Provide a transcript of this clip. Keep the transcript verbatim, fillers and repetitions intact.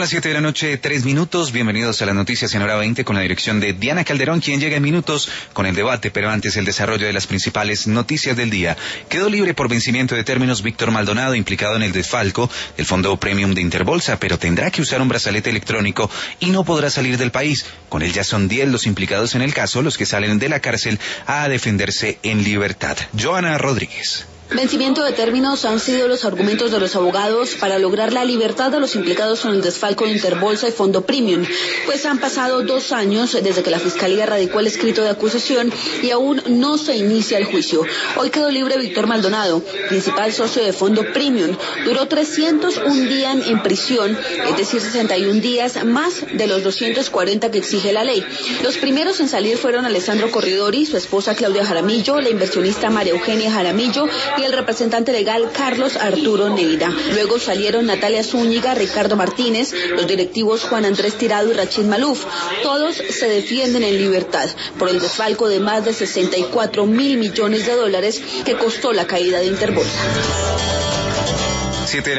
las siete de la noche, tres minutos. Bienvenidos a las noticias en hora veinte con la dirección de Diana Calderón, quien llega en minutos con el debate, pero antes el desarrollo de las principales noticias del día. Quedó libre por vencimiento de términos Víctor Maldonado, implicado en el desfalco del fondo premium de Interbolsa, pero tendrá que usar un brazalete electrónico y no podrá salir del país. Con él ya son diez los implicados en el caso, los que salen de la cárcel a defenderse en libertad. Joana Rodríguez. Vencimiento de términos han sido los argumentos de los abogados para lograr la libertad de los implicados en el desfalco de Interbolsa y Fondo Premium, pues han pasado dos años desde que la Fiscalía radicó el escrito de acusación y aún no se inicia el juicio. Hoy quedó libre Víctor Maldonado, principal socio de Fondo Premium. Duró trescientos un días en prisión, es decir, sesenta y un días más de los doscientos cuarenta que exige la ley. Los primeros en salir fueron Alessandro Corridori, su esposa Claudia Jaramillo, la inversionista María Eugenia Jaramillo y el representante legal Carlos Arturo Neira. Luego salieron Natalia Zúñiga, Ricardo Martínez, los directivos Juan Andrés Tirado y Rachid Maluf. Todos se defienden en libertad por el desfalco de más de sesenta y cuatro mil millones de dólares que costó la caída de Interbolsa.